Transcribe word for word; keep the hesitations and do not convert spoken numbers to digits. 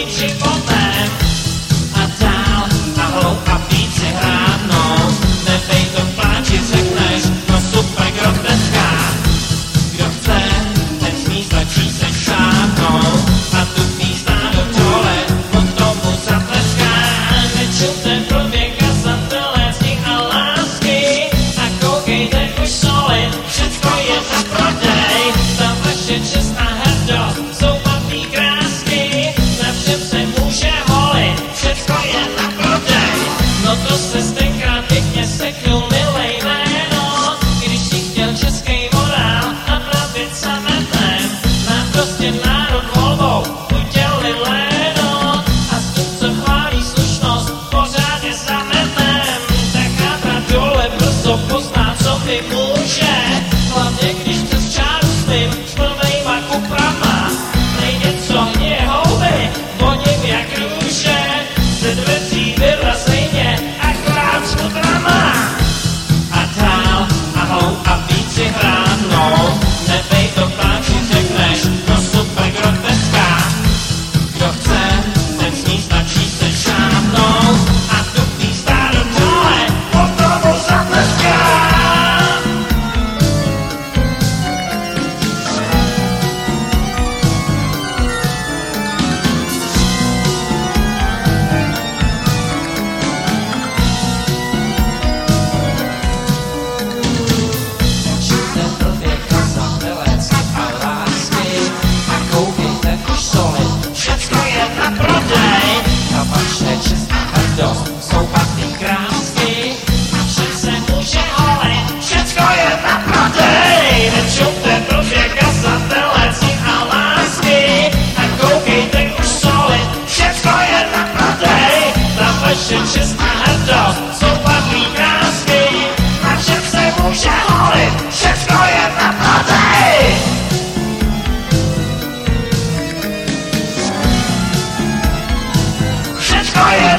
být životem. A dál a hloub a víc si hránou, nebej to v pláči, řekneš, no super groteska. Kdo chce, ten smí stačí se šáhnout a tu písná do dole, od tomu zatleská. Nečujte proběh a zateléctví a lásky a koukejte už solid, všecko je na prodej. Ta vaše čestná hrdost jsou matný krásky, na všem se může holit, všecko je na prodej. No to se tenkrát pěkně seknul milej jméno, když si chtěl český morál a pravit sametem. Nám prostě národ volbou udělili léno a s tím, co chválí slušnost, pořádně zametem. Tak chátra dole brzo pozná, co mi může, hlavně když přes čáru svým šplnejma kuprama nejde co hněje houby, voním jak růže, ze dveří vyrazejně akorát s chudrama. A dál a hloub a víc si hránou, nebej to pláči, řekneš, no super groteska. Kdo chce, ten smí stačí se šáhnout a tu písná do dole, potom zatleská. Nečujte blbě kazatelec a lásky a koukejte už solid, všecko je na prodej. Ta vaše čestná hrdost jsou patný krásky a všem se může holit, všecko je na prodej. Nečujte blbě kazatelec a lásky a koukejte už solid, všecko je na prodej. Ta vaše čestná hrdost jsou patný krásky a všem se může holit, všecko je na prodej. Všecko je